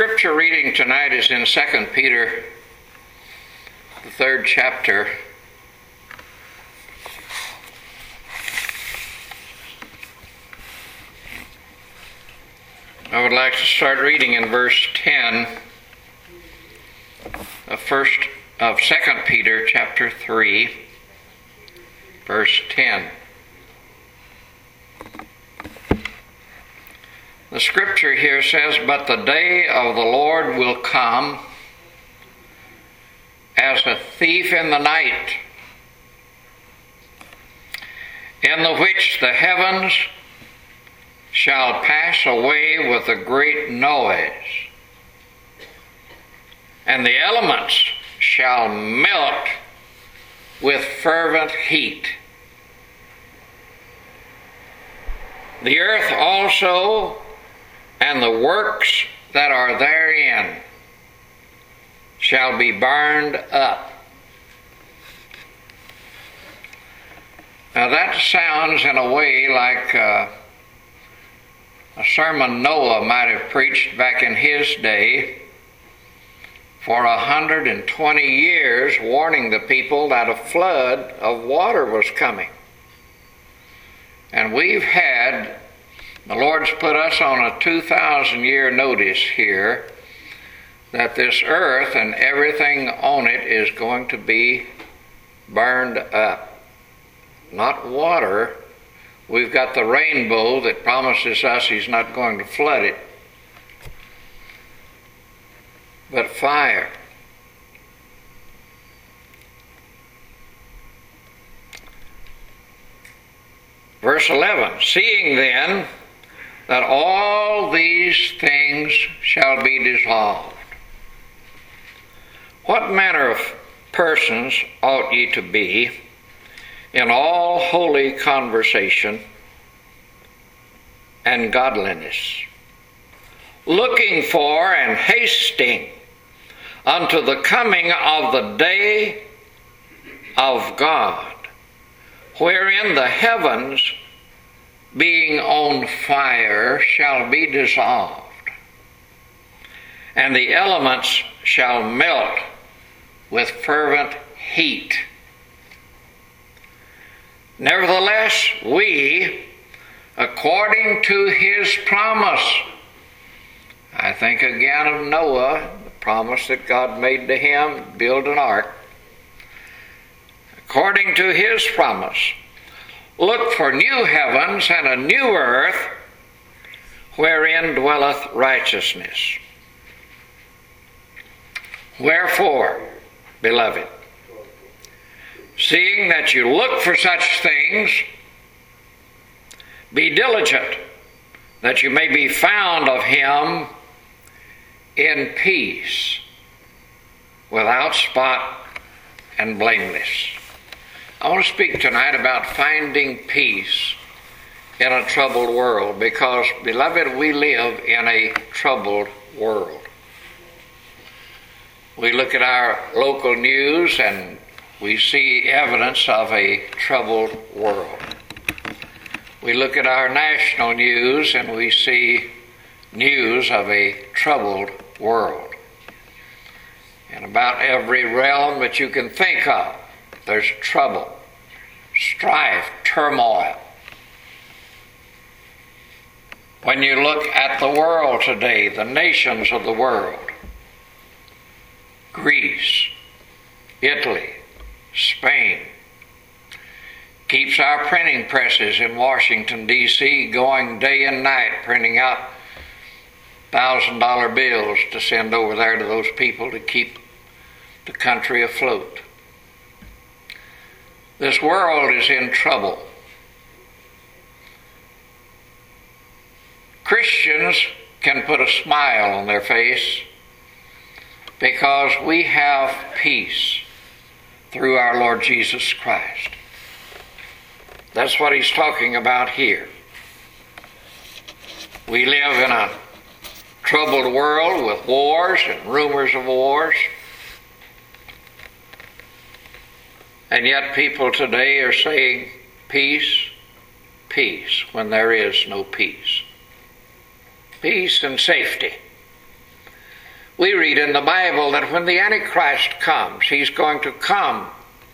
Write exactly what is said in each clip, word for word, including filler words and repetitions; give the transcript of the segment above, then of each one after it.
scripture reading tonight is in Second Peter, the third chapter. I would like to start reading in verse ten of first of Second Peter chapter three, verse ten. The scripture here says, "But the day of the Lord will come as a thief in the night, in the which the heavens shall pass away with a great noise, and the elements shall melt with fervent heat. The earth also and the works that are therein shall be burned up." Now that sounds in a way like uh, a sermon Noah might have preached back in his day for a hundred and twenty years, warning the people that a flood of water was coming. And we've had, the Lord's put us on a two thousand year notice here that this earth and everything on it is going to be burned up. Not water. We've got the rainbow that promises us he's not going to flood it, but fire. Verse eleven, "Seeing then that all these things shall be dissolved, what manner of persons ought ye to be in all holy conversation and godliness, looking for and hasting unto the coming of the day of God, wherein the heavens being on fire shall be dissolved, and the elements shall melt with fervent heat. Nevertheless, we, according to his promise," I think again of Noah, the promise that God made to him, build an ark. "According to his promise, look for new heavens and a new earth, wherein dwelleth righteousness. Wherefore, beloved, seeing that you look for such things, be diligent that you may be found of him in peace, without spot and blameless." I want to speak tonight about finding peace in a troubled world, because, beloved, we live in a troubled world. We look at our local news and we see evidence of a troubled world. We look at our national news and we see news of a troubled world. In about every realm that you can think of, there's trouble, strife, turmoil. When you look at the world today, the nations of the world, Greece, Italy, Spain, keeps our printing presses in Washington, D C going day and night, printing out one thousand dollar bills to send over there to those people to keep the country afloat. This world is in trouble. Christians can put a smile on their face because we have peace through our Lord Jesus Christ. That's what he's talking about here. We live in a troubled world with wars and rumors of wars. And yet people today are saying peace, peace, when there is no peace. Peace and safety. We read in the Bible that when the Antichrist comes, he's going to come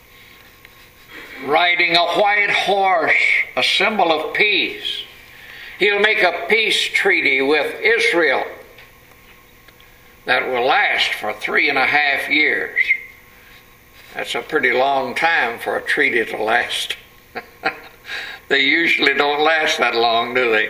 riding a white horse, a symbol of peace. He'll make a peace treaty with Israel that will last for three and a half years. That's a pretty long time for a treaty to last. They usually don't last that long, do they?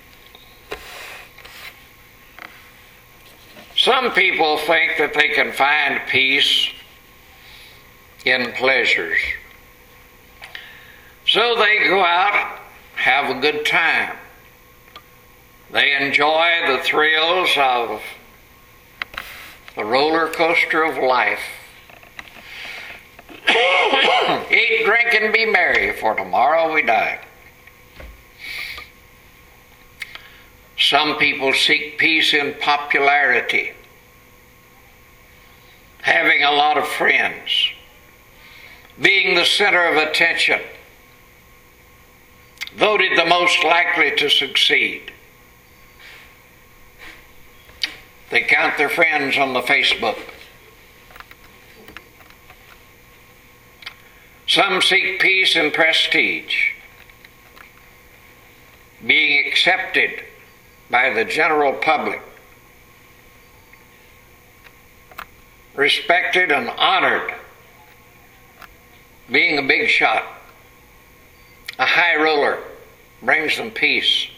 Some people think that they can find peace in pleasures. So they go out, have a good time. They enjoy the thrills of the roller coaster of life. Eat, drink, and be merry, for tomorrow we die. Some people seek peace in popularity, having a lot of friends, being the center of attention, voted the most likely to succeed. They count their friends on the Facebook. Some seek peace and prestige, being accepted by the general public, respected and honored, being a big shot, a high roller, brings them peace.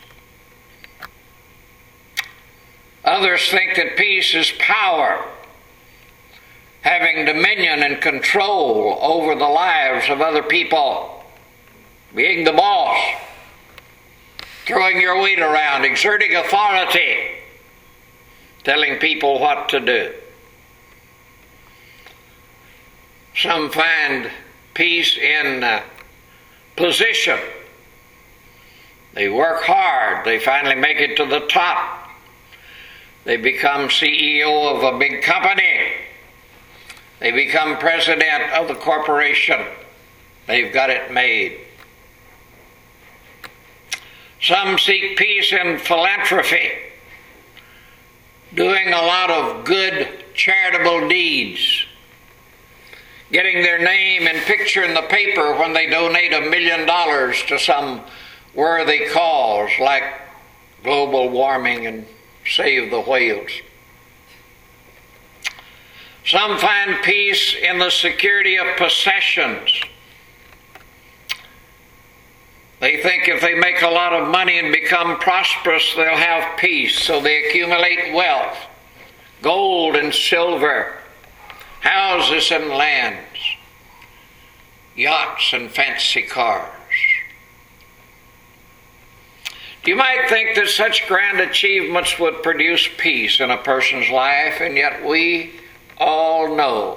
Others think that peace is power, having dominion and control over the lives of other people, being the boss, throwing your weight around, exerting authority, telling people what to do. Some find peace in uh, position. They work hard. They finally make it to the top. They become C E O of a big company. They become president of the corporation. They've got it made. Some seek peace in philanthropy, doing a lot of good charitable deeds, getting their name and picture in the paper when they donate a million dollars to some worthy cause like global warming and save the whales. Some find peace in the security of possessions. They think if they make a lot of money and become prosperous, they'll have peace, so they accumulate wealth, gold and silver, houses and lands, yachts and fancy cars. You might think that such grand achievements would produce peace in a person's life, and yet we all know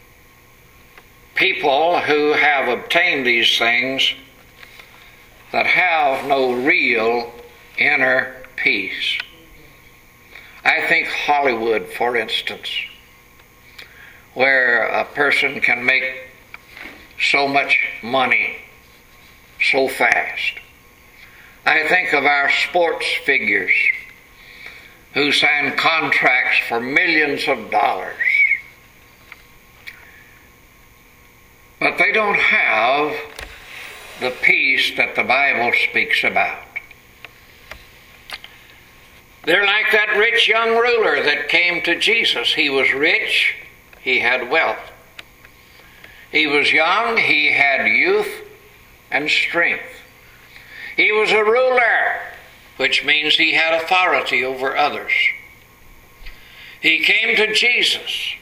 people who have obtained these things that have no real inner peace. I think Hollywood, for instance, where a person can make so much money so fast. I think of our sports figures who sign contracts for millions of dollars. But they don't have the peace that the Bible speaks about. They're like that rich young ruler that came to Jesus. He was rich, he had wealth. He was young, he had youth and strength. He was a ruler, which means he had authority over others. He came to Jesus,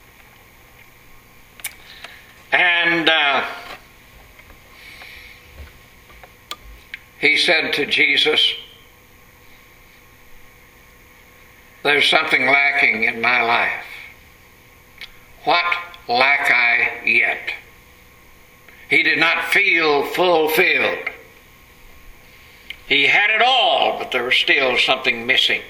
and uh, he said to Jesus, "There's something lacking in my life. What lack I yet?" He did not feel fulfilled. He had it all, but there was still something missing.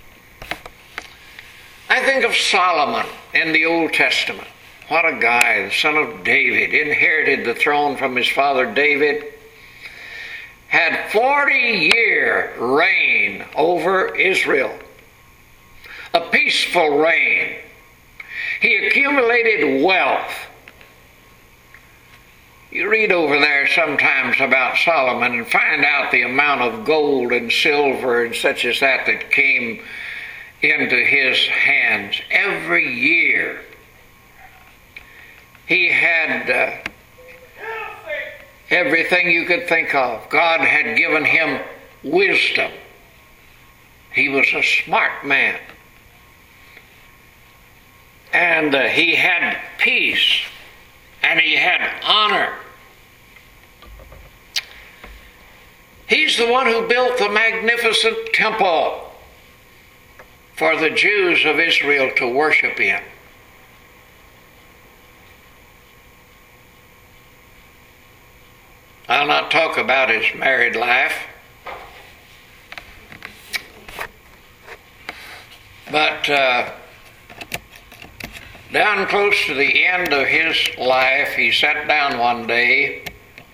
I think of Solomon in the Old Testament. What a guy, the son of David, inherited the throne from his father David, had forty-year reign over Israel. a peaceful reign. He accumulated wealth. You read over there sometimes about Solomon and find out the amount of gold and silver and such as that that came into his hands every year. He had uh, everything you could think of. God had given him wisdom. He was a smart man. And uh, he had peace. And he had honor. He's the one who built the magnificent temple for the Jews of Israel to worship in. I'll not talk about his married life, but uh, down close to the end of his life, he sat down one day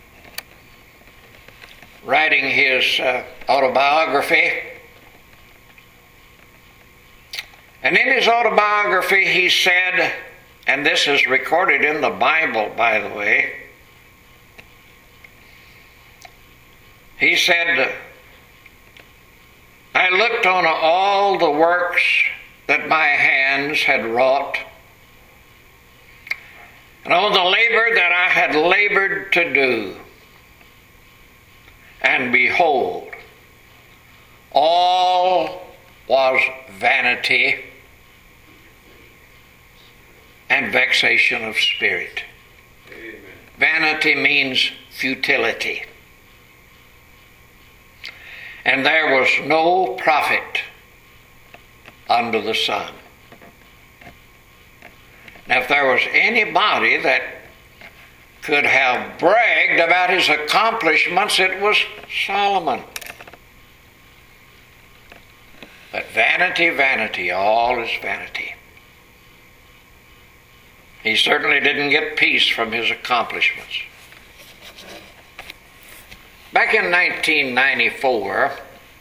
writing his uh, autobiography. And in his autobiography he said, and this is recorded in the Bible, by the way, he said, I looked on all the works that my hands had wrought, and on the labor that I had labored to do, and behold, all was vanity and vexation of spirit. Amen. Vanity means futility. And there was no profit under the sun. Now, if there was anybody that could have bragged about his accomplishments, it was Solomon. But vanity, vanity, all is vanity. He certainly didn't get peace from his accomplishments. Back in nineteen ninety-four,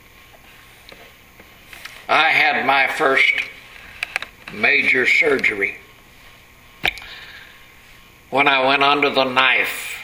I had my first major surgery when I went under the knife